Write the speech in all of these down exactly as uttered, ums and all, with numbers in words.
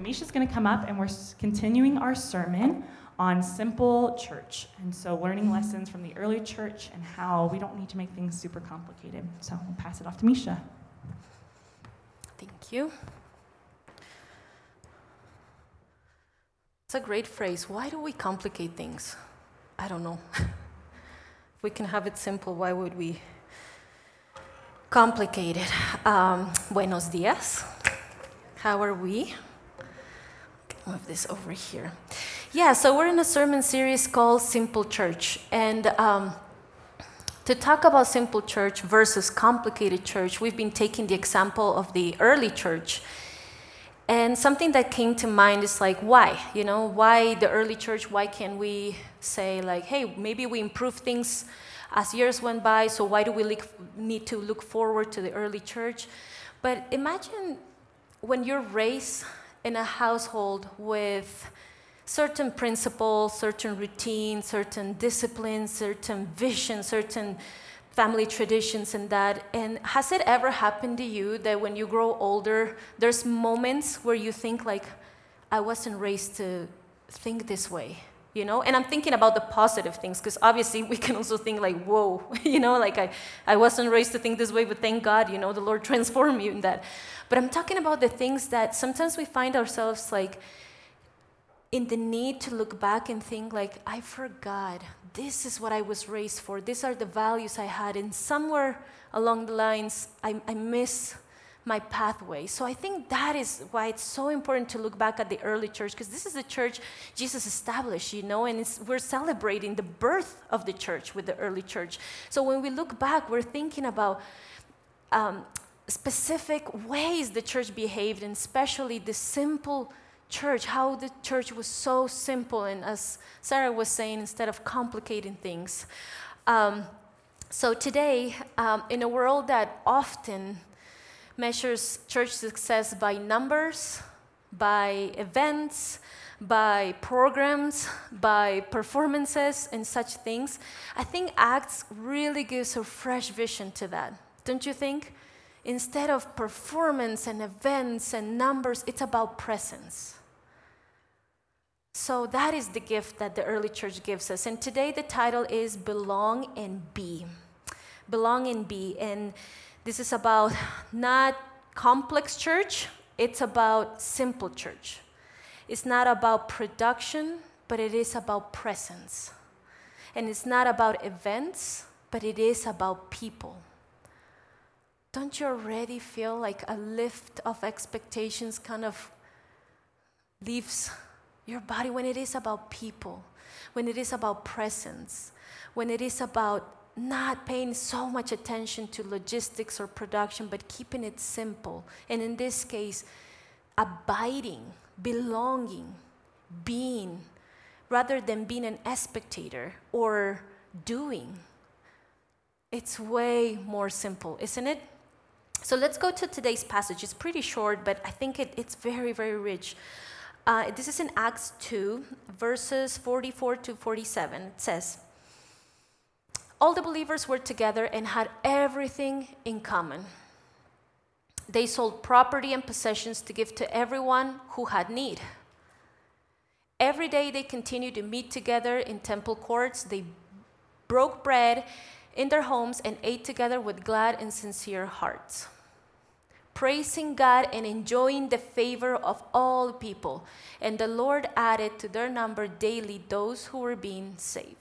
Misha's going to come up, and we're continuing our sermon on simple church. And so learning lessons from the early church and how we don't need to make things super complicated. So we'll pass it off to Misha. Thank you. It's a great phrase. Why do we complicate things? I don't know. If we can have it simple, why would we complicate it? Um, buenos dias. How are we? Move this over here. Yeah, so we're in a sermon series called Simple Church. And um, to talk about simple church versus complicated church, we've been taking the example of the early church. And something that came to mind is like, why? You know, why the early church? Why can't we say like, hey, maybe we improve things as years went by, so why do we look, need to look forward to the early church? But imagine when you're raised in a household with certain principles, certain routines, certain disciplines, certain vision, certain family traditions and that, and has it ever happened to you that when you grow older, there's moments where you think like, I wasn't raised to think this way, you know? And I'm thinking about the positive things, because obviously we can also think like, whoa, you know, like I, I wasn't raised to think this way, but thank God, you know, the Lord transformed me in that. But I'm talking about the things that sometimes we find ourselves like in the need to look back and think like, I forgot, this is what I was raised for, these are the values I had, and somewhere along the lines, I, I miss my pathway. So I think that is why it's so important to look back at the early church, because this is the church Jesus established, you know, and it's, we're celebrating the birth of the church with the early church. So when we look back, we're thinking about um, specific ways the church behaved, and especially the simple church, how the church was so simple, and as Sarah was saying, instead of complicating things. Um, so today, um, in a world that often measures church success by numbers, by events, by programs, by performances, and such things, I think Acts really gives a fresh vision to that. Don't you think? Instead of performance and events and numbers, it's about presence. So that is the gift that the early church gives us. And today the title is Belong and Be. Belong and Be. And this is about not complex church, it's about simple church. It's not about production, but it is about presence. And it's not about events, but it is about people. Don't you already feel like a lift of expectations kind of leaves your body when it is about people, when it is about presence, when it is about not paying so much attention to logistics or production, but keeping it simple. And in this case, abiding, belonging, being, rather than being an spectator or doing. It's way more simple, isn't it? So let's go to today's passage. It's pretty short, but I think it, it's very, very rich. Uh, this is in Acts two, verses forty-four to forty-seven. It says, all the believers were together and had everything in common. They sold property and possessions to give to everyone who had need. Every day they continued to meet together in temple courts. They broke bread in their homes and ate together with glad and sincere hearts, praising God and enjoying the favor of all people. And the Lord added to their number daily those who were being saved.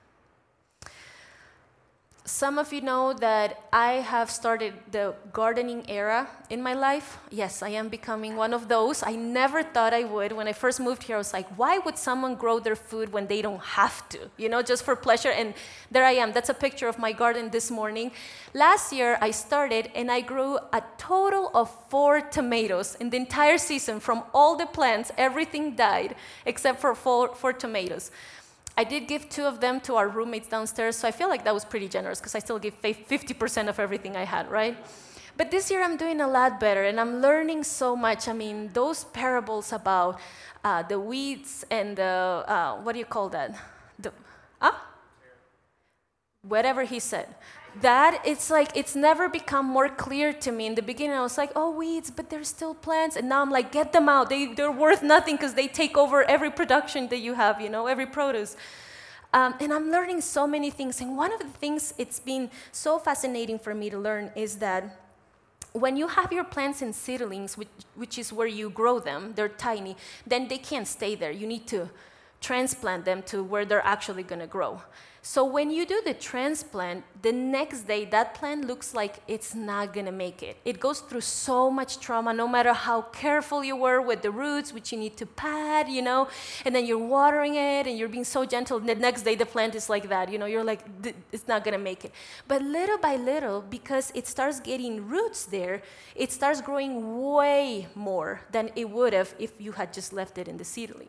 Some of you know that I have started the gardening era in my life. Yes, I am becoming one of those. I never thought I would. When I first moved here, I was like, why would someone grow their food when they don't have to? You know, just for pleasure. And there I am. That's a picture of my garden this morning. Last year, I started and I grew a total of four tomatoes in the entire season. From all the plants, everything died except for four, four tomatoes. I did give two of them to our roommates downstairs, so I feel like that was pretty generous because I still gave fifty percent of everything I had, right? But this year I'm doing a lot better, and I'm learning so much. I mean, those parables about uh, the weeds and the, uh, what do you call that? The, huh? whatever he said. That, it's like, it's never become more clear to me. In the beginning, I was like, oh, weeds, but there's still plants. And now I'm like, get them out. They, they're worth nothing because they take over every production that you have, you know, every produce. Um, and I'm learning so many things. And one of the things it's been so fascinating for me to learn is that when you have your plants in seedlings, which, which is where you grow them, they're tiny, then they can't stay there. You need to transplant them to where they're actually going to grow. So when you do the transplant, the next day, that plant looks like it's not going to make it. It goes through so much trauma, no matter how careful you were with the roots, which you need to pad, you know, and then you're watering it, and you're being so gentle. The next day, the plant is like that, you know, you're like, it's not going to make it. But little by little, because it starts getting roots there, it starts growing way more than it would have if you had just left it in the seedling.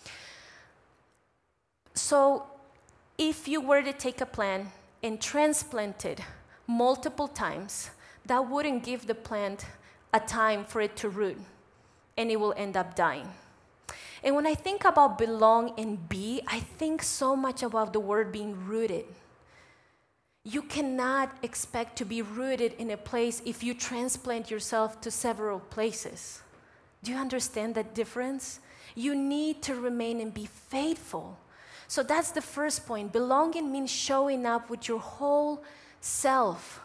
So if you were to take a plant and transplant it multiple times, that wouldn't give the plant a time for it to root, and it will end up dying. And when I think about belong and be, I think so much about the word being rooted. You cannot expect to be rooted in a place if you transplant yourself to several places. Do you understand that difference? You need to remain and be faithful. So that's the first point. Belonging means showing up with your whole self.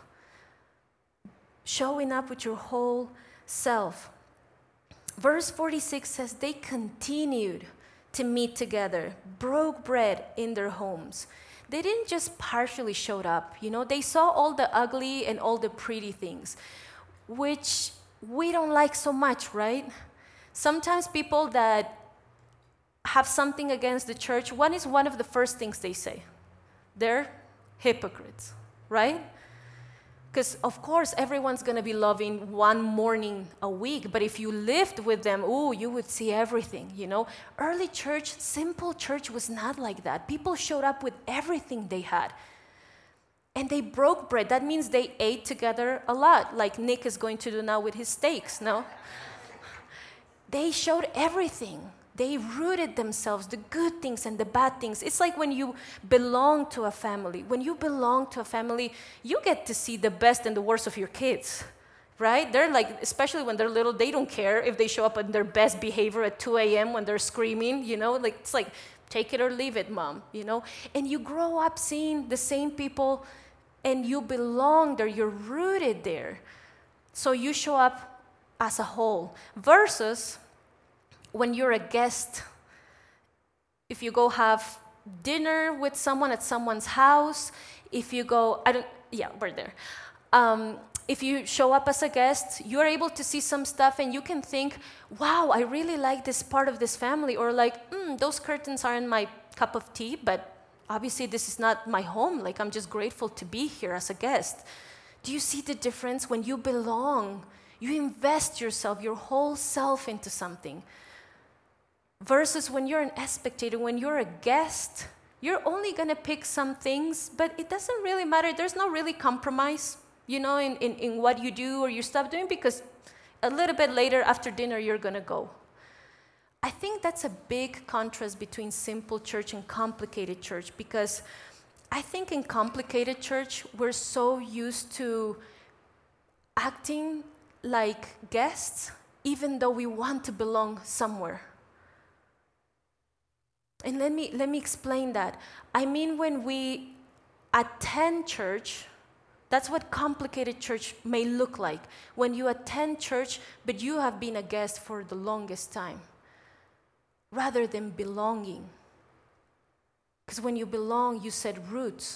Showing up with your whole self. Verse forty-six says, they continued to meet together, broke bread in their homes. They didn't just partially show up, you know, they saw all the ugly and all the pretty things, which we don't like so much, right? Sometimes people that have something against the church, what is one of the first things they say? They're hypocrites, right? Because, of course, everyone's going to be loving one morning a week, but if you lived with them, ooh, you would see everything, you know? Early church, simple church was not like that. People showed up with everything they had. And they broke bread. That means they ate together a lot, like Nick is going to do now with his steaks, no? They showed everything. They rooted themselves, the good things and the bad things. It's like when you belong to a family. When you belong to a family, you get to see the best and the worst of your kids, right? They're like, especially when they're little, they don't care if they show up in their best behavior at two a.m. when they're screaming, you know? Like, it's like, take it or leave it, mom, you know? And you grow up seeing the same people, and you belong there. You're rooted there. So you show up as a whole. Versus when you're a guest, if you go have dinner with someone at someone's house, if you go, I don't, yeah, we're there. Um, if you show up as a guest, you're able to see some stuff and you can think, wow, I really like this part of this family, or like, mm, those curtains aren't my cup of tea, but obviously this is not my home. Like, I'm just grateful to be here as a guest. Do you see the difference? When you belong, you invest yourself, your whole self into something. Versus when you're an spectator, when you're a guest, you're only going to pick some things, but it doesn't really matter. There's no really compromise, you know, in, in, in what you do or you stop doing, because a little bit later after dinner, you're going to go. I think that's a big contrast between simple church and complicated church, because I think in complicated church, we're so used to acting like guests, even though we want to belong somewhere. And let me let me explain that. I mean, when we attend church, that's what complicated church may look like. When you attend church, but you have been a guest for the longest time, rather than belonging. Because when you belong, you set roots.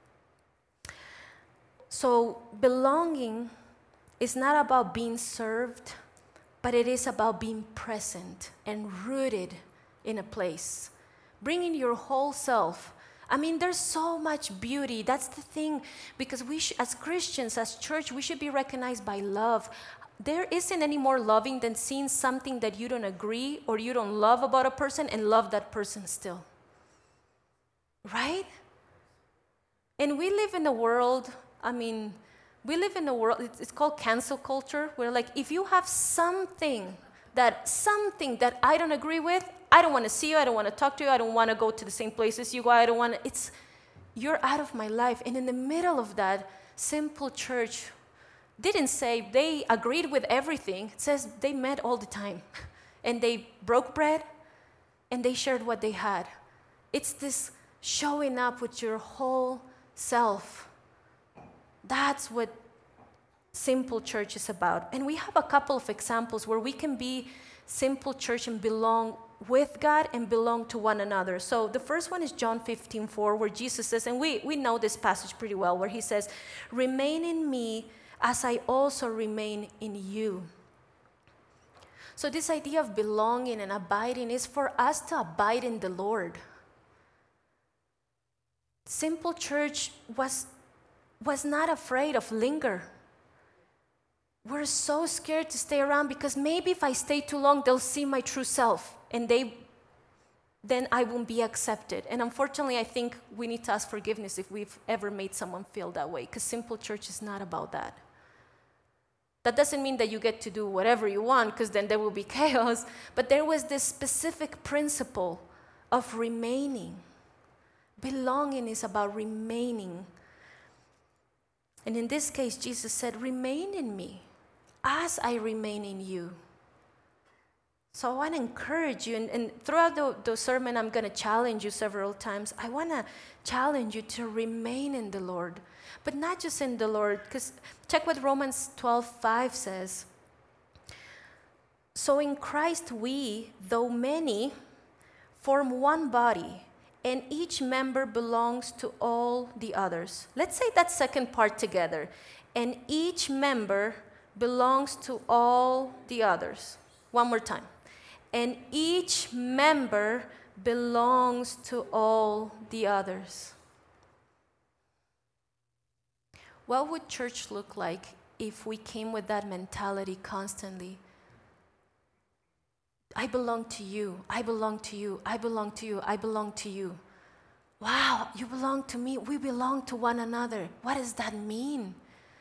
So belonging is not about being served, but it is about being present and rooted in a place. Bringing your whole self. I mean, there's so much beauty. That's the thing, because we, sh- as Christians, as church, we should be recognized by love. There isn't any more loving than seeing something that you don't agree or you don't love about a person and love that person still. Right? And we live in a world, I mean, we live in a world, it's, it's called cancel culture, where like, if you have something that, something that I don't agree with, I don't want to see you, I don't want to talk to you, I don't want to go to the same places you go, I don't want to, it's, you're out of my life. And in the middle of that, Simple Church didn't say they agreed with everything. It says they met all the time. And they broke bread, and they shared what they had. It's this showing up with your whole self. That's what Simple Church is about. And we have a couple of examples where we can be Simple Church and belong with God and belong to one another. So the first one is John fifteen four, where Jesus says, and we, we know this passage pretty well, where he says, "Remain in me as I also remain in you." So this idea of belonging and abiding is for us to abide in the Lord. Simple Church was, was not afraid of linger. We're so scared to stay around because maybe if I stay too long, they'll see my true self and they, then I won't be accepted. And unfortunately, I think we need to ask forgiveness if we've ever made someone feel that way, because Simple Church is not about that. That doesn't mean that you get to do whatever you want, because then there will be chaos. But there was this specific principle of remaining. Belonging is about remaining. And in this case, Jesus said, "Remain in me as I remain in you." So I want to encourage you, and, and throughout the, the sermon, I'm going to challenge you several times. I want to challenge you to remain in the Lord. But not just in the Lord, because check what Romans twelve five says. "So in Christ we, though many, form one body, and each member belongs to all the others." Let's say that second part together. And each member belongs to all the others. One more time. And each member belongs to all the others. What would church look like if we came with that mentality constantly? I belong to you, I belong to you, I belong to you, I belong to you. Wow, you belong to me, we belong to one another. What does that mean?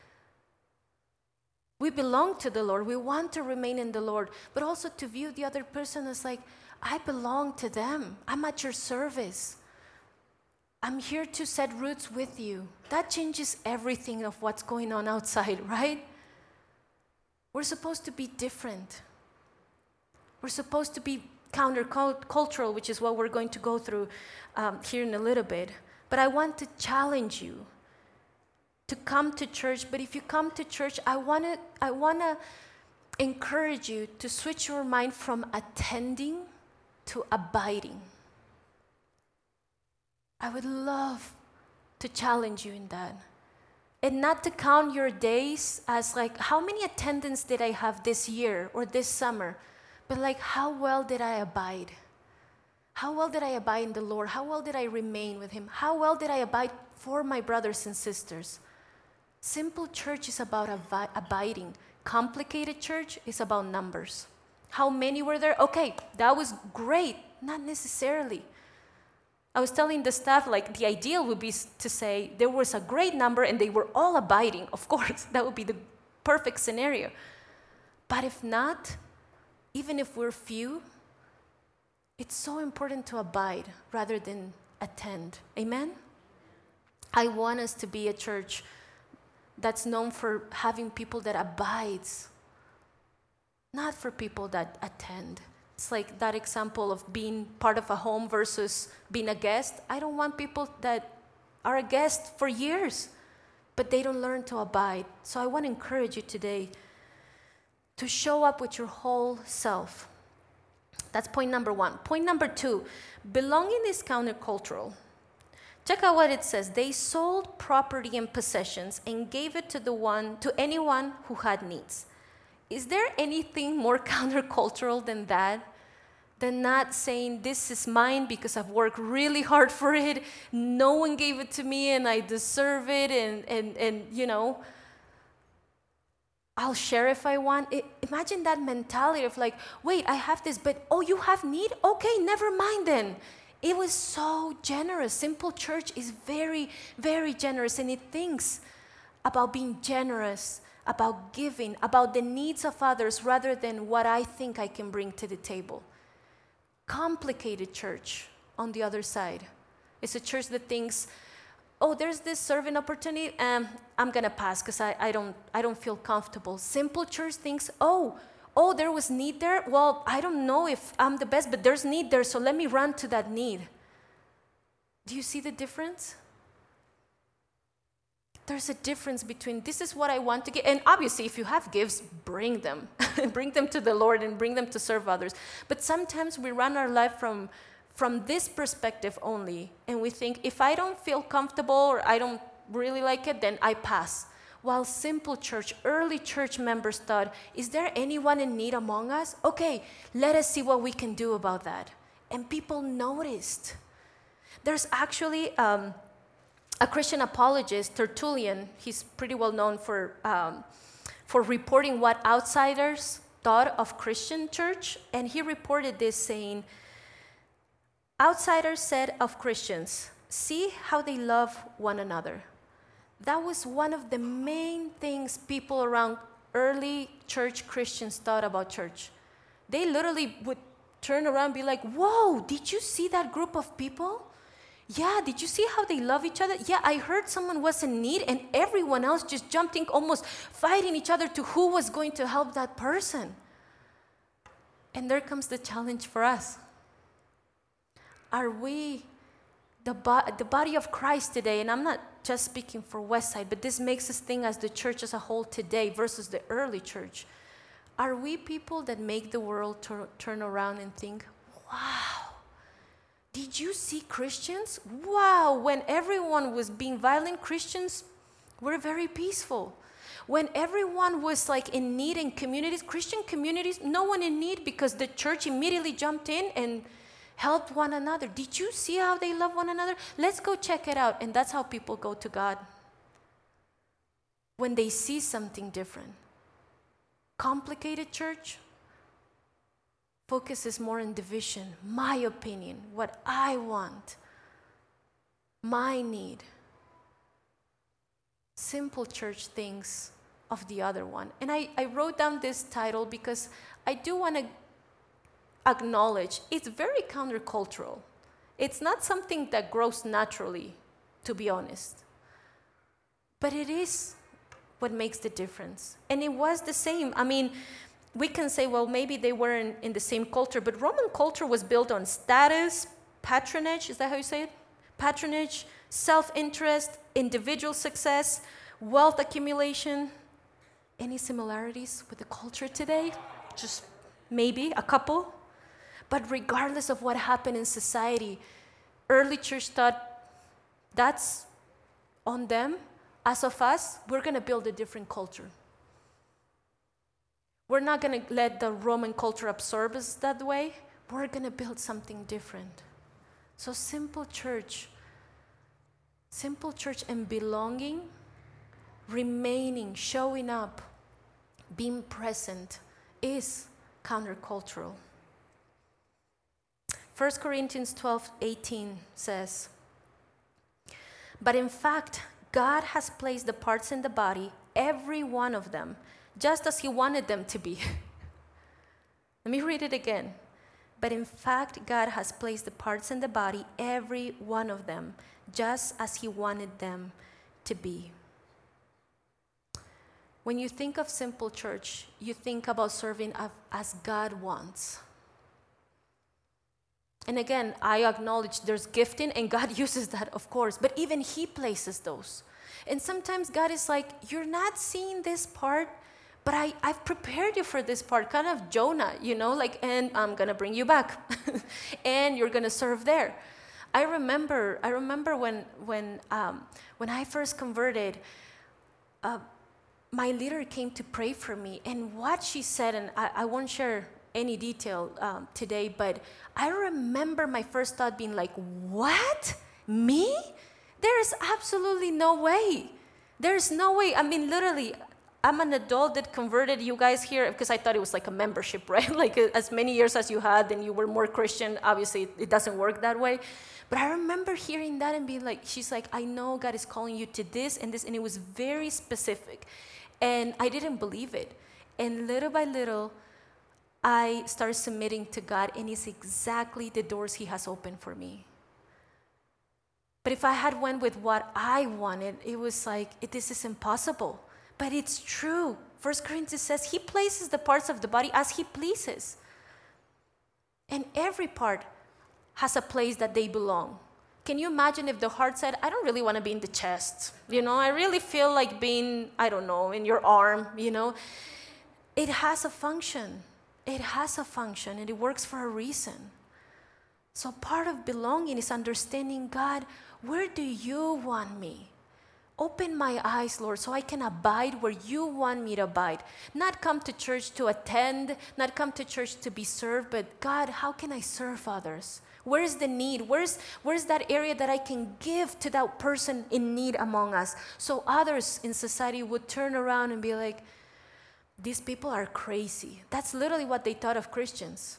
We belong to the Lord, we want to remain in the Lord, but also to view the other person as like, I belong to them, I'm at your service. I'm here to set roots with you. That changes everything of what's going on outside, right? We're supposed to be different. We're supposed to be countercultural, which is what we're going to go through um, here in a little bit. But I want to challenge you to come to church. But if you come to church, I want to I want to encourage you to switch your mind from attending to abiding. I would love to challenge you in that. And not to count your days as like, how many attendance did I have this year or this summer? But like, how well did I abide? How well did I abide in the Lord? How well did I remain with Him? How well did I abide for my brothers and sisters? Simple church is about avi- abiding. Complicated church is about numbers. How many were there? Okay, that was great. Not necessarily. I was telling the staff, like, the ideal would be to say there was a great number and they were all abiding. Of course, that would be the perfect scenario. But if not, even if we're few, it's so important to abide rather than attend. Amen? I want us to be a church that's known for having people that abides, not for people that attend. It's like that example of being part of a home versus being a guest. I don't want people that are a guest for years, but they don't learn to abide. So I want to encourage you today to show up with your whole self. That's point number one. Point number two, belonging is countercultural. Check out what it says. They sold property and possessions and gave it to the one to anyone who had needs. Is there anything more countercultural than that? Than not saying, this is mine because I've worked really hard for it. No one gave it to me and I deserve it. And, and, and you know, I'll share if I want. It, imagine that mentality of like, wait, I have this, but oh, you have need? Okay, never mind then. It was so generous. Simple Church is very, very generous, and it thinks about being generous, about giving, about the needs of others rather than what I think I can bring to the table. Complicated church, on the other side, is a church that thinks, oh, there's this serving opportunity, um, I'm gonna pass because I, I don't I don't feel comfortable. Simple church thinks, oh, oh, there was need there. Well, I don't know if I'm the best, but there's need there, so let me run to that need. Do you see the difference? There's a difference between this is what I want to get, and obviously if you have gifts, bring them. Bring them to the Lord and bring them to serve others. But sometimes we run our life from, from this perspective only, and we think, if I don't feel comfortable or I don't really like it, then I pass. While simple church, early church members thought, is there anyone in need among us? Okay, let us see what we can do about that. And people noticed. There's actually um, a Christian apologist, Tertullian. He's pretty well known for, um, for reporting what outsiders thought of Christian church. And he reported this saying, outsiders said of Christians, see how they love one another. That was one of the main things people around early church Christians thought about church. They literally would turn around and be like, whoa, did you see that group of people? Yeah, did you see how they love each other? Yeah, I heard someone was in need and everyone else just jumped in, almost fighting each other to who was going to help that person. And there comes the challenge for us. Are we the, bo- the body of Christ today? And I'm not just speaking for Westside, but this makes us think as the church as a whole today versus the early church. Are we people that make the world tur- turn around and think, wow, did you see Christians? Wow, when everyone was being violent, Christians were very peaceful. When everyone was like in need in communities, Christian communities, no one in need because the church immediately jumped in and helped one another. Did you see how they love one another? Let's go check it out. And that's how people go to God. When they see something different. Complicated church focuses more on division, my opinion, what I want, my need. Simple church thinks of the other one. And I, I wrote down this title because I do want to acknowledge it's very countercultural. It's not something that grows naturally, to be honest. But it is what makes the difference. And it was the same. I mean, we can say, well, maybe they weren't in the same culture, but Roman culture was built on status, patronage, is that how you say it? Patronage, self-interest, individual success, wealth accumulation. Any similarities with the culture today? Just maybe a couple. But regardless of what happened in society, early church thought that's on them. As of us, we're going to build a different culture. We're not going to let the Roman culture absorb us that way. We're going to build something different. So simple church, simple church and belonging, remaining, showing up, being present is countercultural. First Corinthians twelve eighteen says, but in fact, God has placed the parts in the body, every one of them, just as he wanted them to be. Let me read it again. But in fact, God has placed the parts in the body, every one of them, just as he wanted them to be. When you think of simple church, you think about serving as God wants. And again, I acknowledge there's gifting and God uses that, of course, but even he places those. And sometimes God is like, you're not seeing this part, but I, I've prepared you for this part, kind of Jonah, you know, like, and I'm going to bring you back and you're going to serve there. I remember, I remember when, when, um, when I first converted, uh, my leader came to pray for me, and what she said, and I, I won't share any detail um, today, but I remember my first thought being like, what? Me? There is absolutely no way. There's no way. I mean, literally, I'm an adult that converted you guys here because I thought it was like a membership, right? Like as many years as you had, then you were more Christian. Obviously, it doesn't work that way. But I remember hearing that and being like, she's like, I know God is calling you to this and this. And it was very specific. And I didn't believe it. And little by little, I started submitting to God, and it's exactly the doors he has opened for me. But if I had went with what I wanted, it was like, it, this is impossible. But it's true. First Corinthians says he places the parts of the body as he pleases. And every part has a place that they belong. Can you imagine if the heart said, I don't really want to be in the chest. You know, I really feel like being, I don't know, in your arm, you know. It has a function. It has a function, and it works for a reason. So part of belonging is understanding, God, where do you want me? Open my eyes, Lord, so I can abide where you want me to abide. Not come to church to attend, not come to church to be served, but God, how can I serve others? Where's the need? Where's, where's that area that I can give to that person in need among us? So others in society would turn around and be like, these people are crazy. That's literally what they thought of Christians.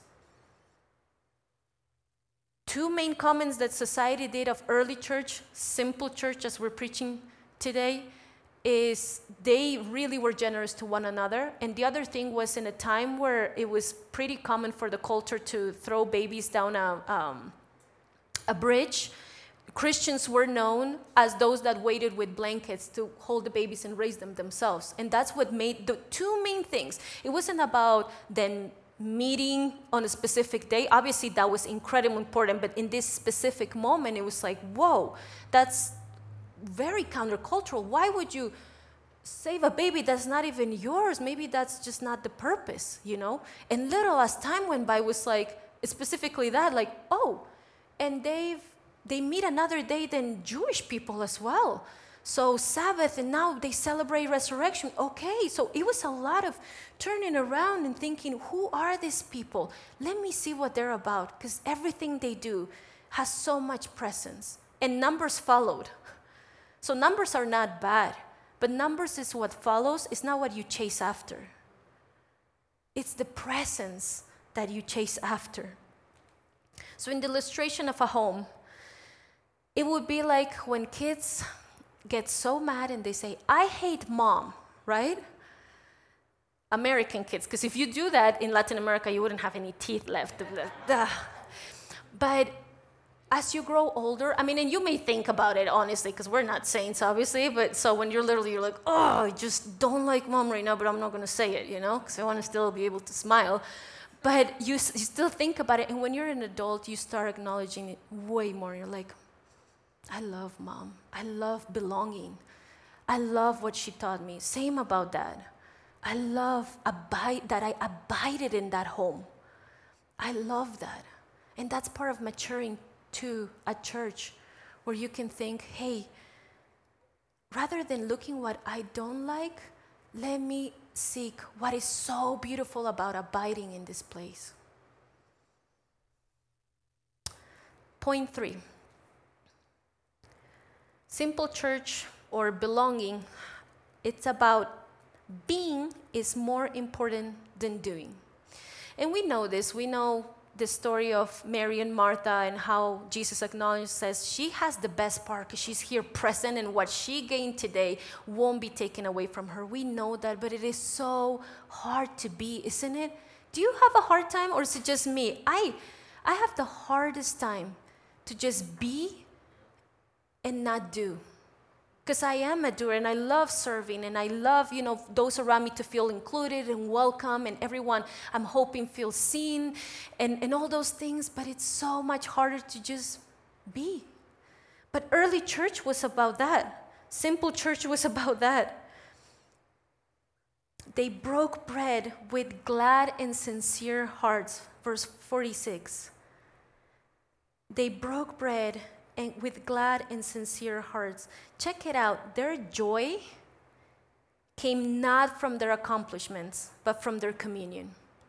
Two main comments that society did of early church, simple church as we're preaching today, is they really were generous to one another. And the other thing was in a time where it was pretty common for the culture to throw babies down a, um, a bridge. Christians were known as those that waited with blankets to hold the babies and raise them themselves. And that's what made the two main things. It wasn't about then meeting on a specific day. Obviously, that was incredibly important. But in this specific moment, it was like, whoa, that's very countercultural. Why would you save a baby that's not even yours? Maybe that's just not the purpose, you know? And little as time went by was like, specifically that, like, oh, and they've they meet another day than Jewish people as well. So Sabbath, and now they celebrate resurrection. Okay, so it was a lot of turning around and thinking, who are these people? Let me see what they're about, because everything they do has so much presence. And numbers followed. So numbers are not bad, but numbers is what follows. It's not what you chase after. It's the presence that you chase after. So in the illustration of a home, it would be like when kids get so mad and they say, I hate mom, right? American kids, because if you do that in Latin America, you wouldn't have any teeth left. But as you grow older, I mean, and you may think about it honestly, because we're not saints, obviously, but so when you're literally, you're like, oh, I just don't like mom right now, but I'm not going to say it, you know, because I want to still be able to smile. But you, you still think about it, and when you're an adult, you start acknowledging it way more. You're like, I love mom. I love belonging. I love what she taught me. Same about that. I love abide that I abided in that home. I love that. And that's part of maturing to a church where you can think, hey, rather than looking what I don't like, let me seek what is so beautiful about abiding in this place. Point three. Simple church or belonging, it's about being is more important than doing. And we know this. We know the story of Mary and Martha and how Jesus acknowledges, says she has the best part because she's here present, and what she gained today won't be taken away from her. We know that, but it is so hard to be, isn't it? Do you have a hard time, or is it just me? I, I have the hardest time to just be and not do. Because I am a doer, and I love serving, and I love, you know, those around me to feel included and welcome, and everyone I'm hoping feels seen, and, and all those things, but it's so much harder to just be. But early church was about that. Simple church was about that. They broke bread with glad and sincere hearts, verse forty-six. They broke bread and with glad and sincere hearts. Check it out. Their joy came not from their accomplishments, but from their communion.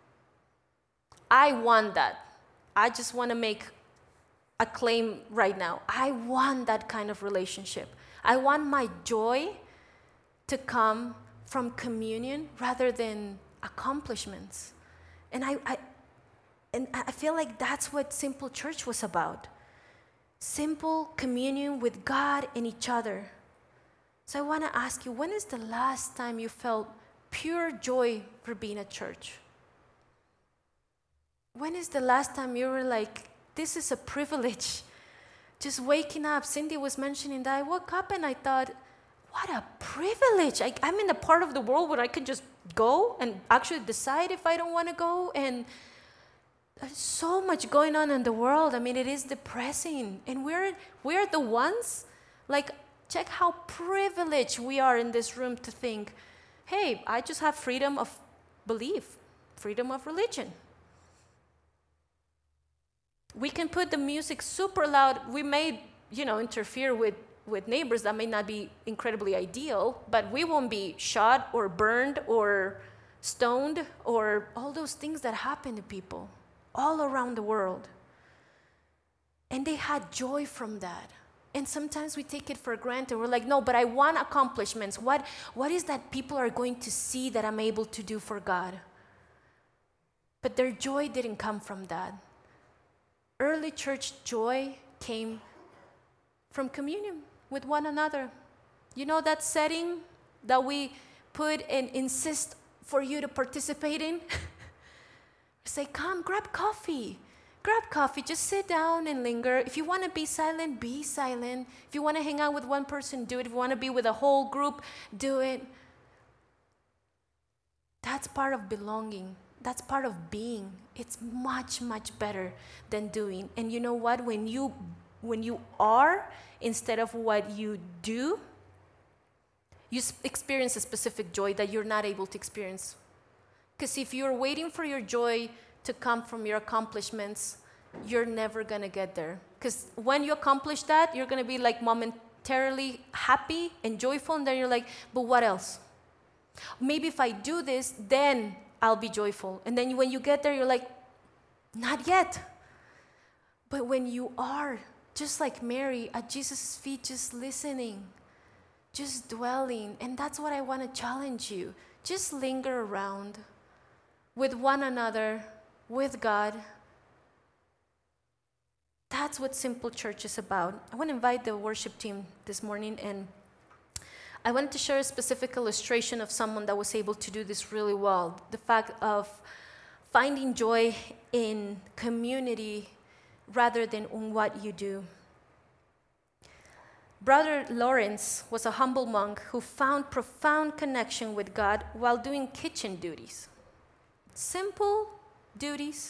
I want that. I just want to make a claim right now. I want that kind of relationship. I want my joy to come from communion rather than accomplishments. And I, I and I feel like that's what Simple Church was about. Simple communion with God and each other. So I want to ask you, when is the last time you felt pure joy for being at church? When is the last time you were like, this is a privilege Just waking up. Cindy was mentioning that. I woke up and I thought, what a privilege. I, I'm in a part of the world where I can just go and actually decide if I don't want to go. And there's so much going on in the world. I mean, it is depressing. And we're, we're the ones, like, check how privileged we are in this room to think, hey, I just have freedom of belief, freedom of religion. We can put the music super loud. We may, you know, interfere with, with neighbors. That may not be incredibly ideal, but we won't be shot or burned or stoned or all those things that happen to people all around the world. And they had joy from that. And sometimes we take it for granted. We're like, no, but I want accomplishments. What, what is that people are going to see that I'm able to do for God? But their joy didn't come from that. Early church joy came from communion with one another. You know that setting that we put and insist for you to participate in? Say, come, grab coffee. Grab coffee, just sit down and linger. If you want to be silent, be silent. If you want to hang out with one person, do it. If you want to be with a whole group, do it. That's part of belonging. That's part of being. It's much, much better than doing. And you know what? When you when you are instead of what you do, you experience a specific joy that you're not able to experience. Because if you're waiting for your joy to come from your accomplishments, you're never going to get there. Because when you accomplish that, you're going to be like momentarily happy and joyful, and then you're like, but what else? Maybe if I do this, then I'll be joyful. And then when you get there, you're like, not yet. But when you are, just like Mary, at Jesus' feet, just listening, just dwelling, and that's what I want to challenge you. Just linger around with one another, with God. That's what Simple Church is about. I want to invite the worship team this morning, and I wanted to share a specific illustration of someone that was able to do this really well. The fact of finding joy in community rather than in what you do. Brother Lawrence was a humble monk who found profound connection with God while doing kitchen duties. Simple duties.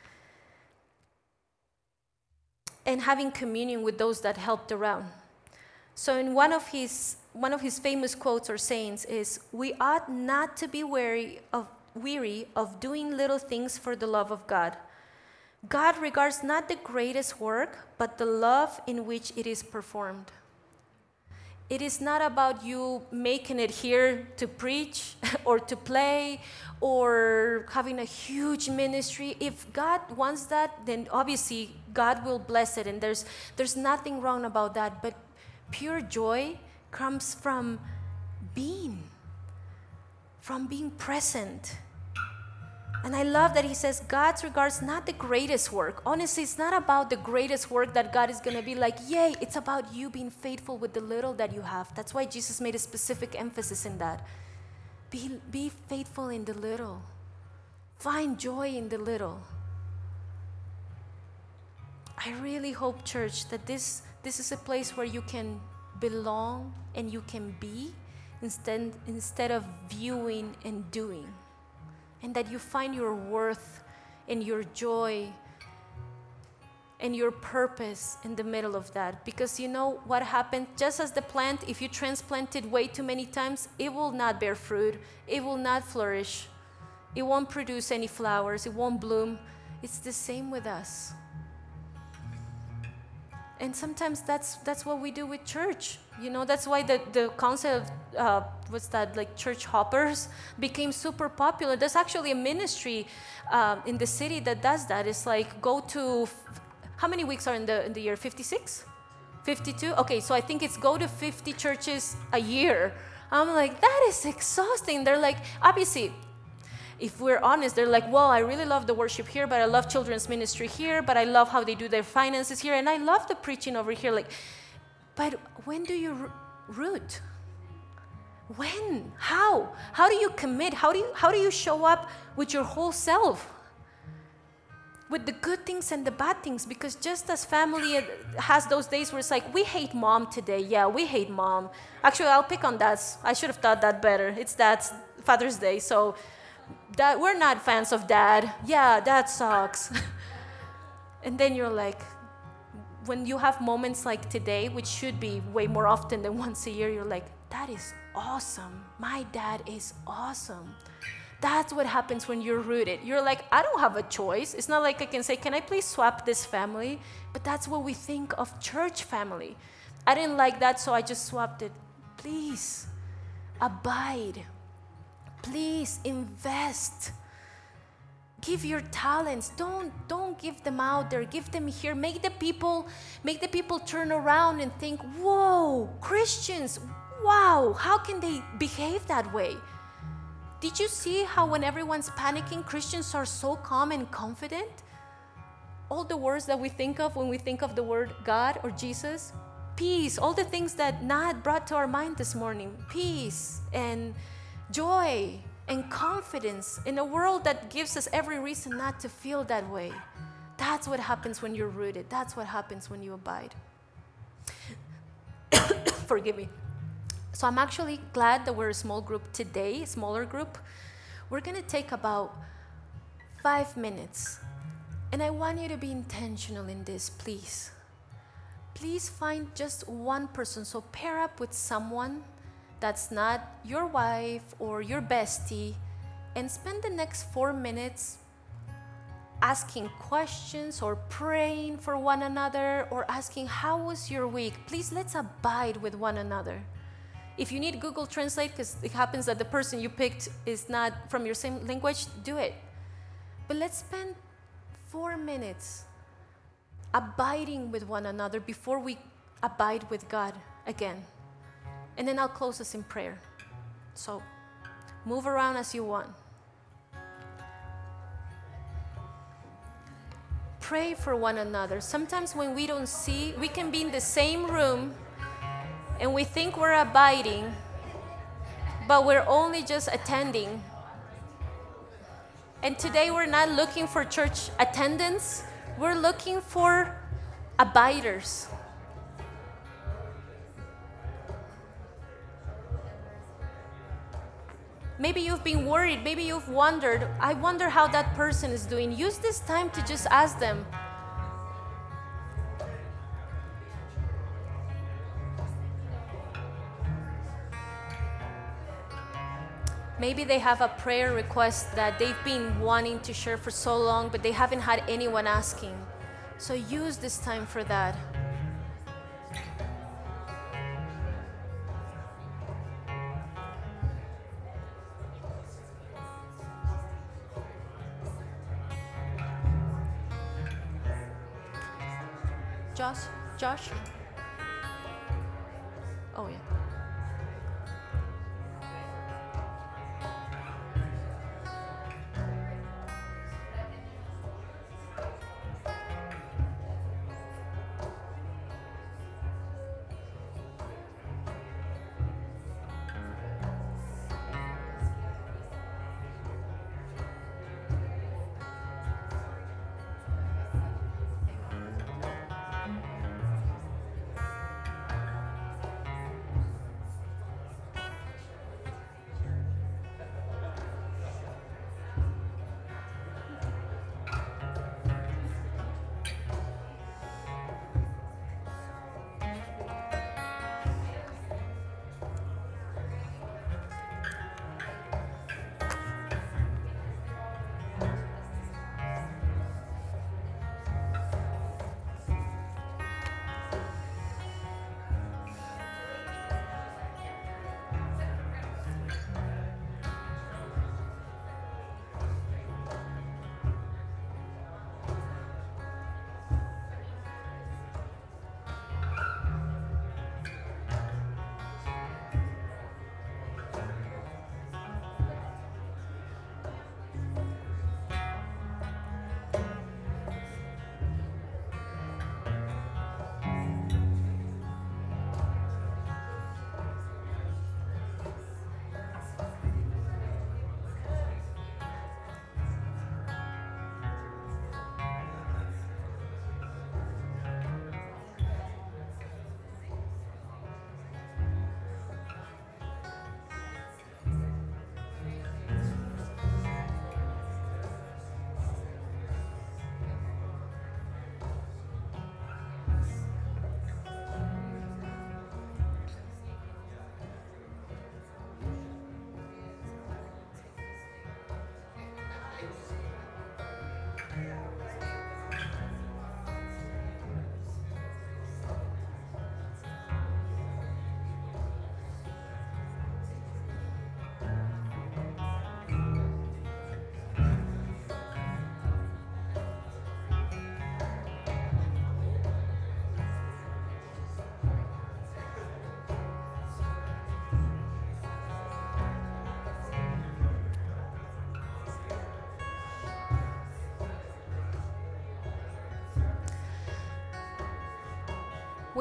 And having communion with those that helped around. So in one of his one of his famous quotes or sayings is, "We ought not to be weary of weary of doing little things for the love of God. God regards not the greatest work, but the love in which it is performed." It is not about you making it here to preach or to play or having a huge ministry. If God wants that, then obviously God will bless it, and there's there's nothing wrong about that. But pure joy comes from being, from being present. And I love that he says God regards not the greatest work. Honestly, it's not about the greatest work that God is going to be like, yay. It's about you being faithful with the little that you have. That's why Jesus made a specific emphasis in that. Be, be faithful in the little. Find joy in the little. I really hope, church, that this, this is a place where you can belong and you can be instead, instead of viewing and doing. And that you find your worth and your joy and your purpose in the middle of that. Because you know what happened? Just as the plant, if you transplant it way too many times, it will not bear fruit. It will not flourish. It won't produce any flowers. It won't bloom. It's the same with us. And sometimes that's that's what we do with church. You know, that's why the, the concept of, uh, what's that, like church hoppers became super popular. There's actually a ministry uh, in the city that does that. It's like go to, how many weeks are in the in the year? fifty-six? fifty-two? Okay, so I think it's go to fifty churches a year. I'm like, that is exhausting. They're like, obviously, if we're honest, they're like, well, I really love the worship here, but I love children's ministry here, but I love how they do their finances here, and I love the preaching over here. Like, but when do you root? When? How? How do you commit? How do you, how do you show up with your whole self? with the good things and the bad things, because just as family has those days where it's like, we hate mom today. Yeah, we hate mom. Actually, I'll pick on dads. I should have thought that better. It's dad's Father's Day, so that we're not fans of dad. Yeah, dad sucks. And then you're like, when you have moments like today, which should be way more often than once a year, you're like, that is awesome. My dad is awesome. That's what happens when you're rooted. You're like, I don't have a choice. It's not like I can say, can I please swap this family? But that's what we think of church family. I didn't like that, so I just swapped it. Please, abide. Please, invest. Give your talents. Don't, don't give them out there. Give them here. Make the people, make the people turn around and think, whoa, Christians, wow, how can they behave that way? Did you see how when everyone's panicking, Christians are so calm and confident? All the words that we think of when we think of the word God or Jesus, peace, all the things that Nad brought to our mind this morning, peace and joy and confidence in a world that gives us every reason not to feel that way. That's what happens when you're rooted. That's what happens when you abide. Forgive me. So I'm actually glad that we're a small group today, a smaller group. We're going to take about five minutes. And I want you to be intentional in this, please. Please find just one person. So pair up with someone that's not your wife or your bestie and spend the next four minutes asking questions or praying for one another or asking, how was your week? Please, let's abide with one another. If you need Google Translate, because it happens that the person you picked is not from your same language, do it. But let's spend four minutes abiding with one another before we abide with God again. And then I'll close us in prayer. So move around as you want. Pray for one another. Sometimes when we don't see, we can be in the same room and we think we're abiding, but we're only just attending. And today we're not looking for church attendance. We're looking for abiders. Maybe you've been worried. Maybe you've wondered, I wonder how that person is doing. Use this time to just ask them. Maybe they have a prayer request that they've been wanting to share for so long, but they haven't had anyone asking. So use this time for that. Josh? Josh? Oh, yeah.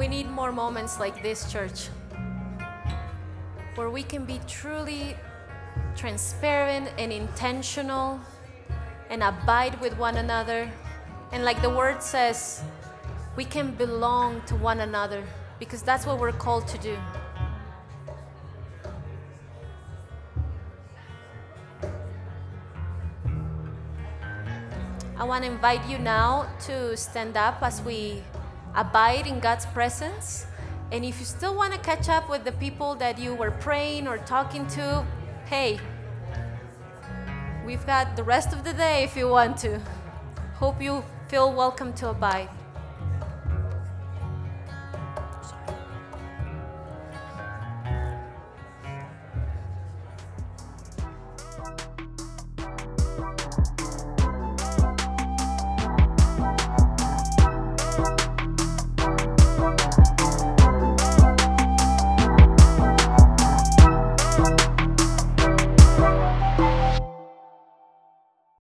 We need more moments like this, church, where we can be truly transparent and intentional and abide with one another. And like the word says, we can belong to one another because that's what we're called to do. I want to invite you now to stand up as we abide in God's presence. And if you still want to catch up with the people that you were praying or talking to, hey, we've got the rest of the day if you want to. Hope you feel welcome to abide.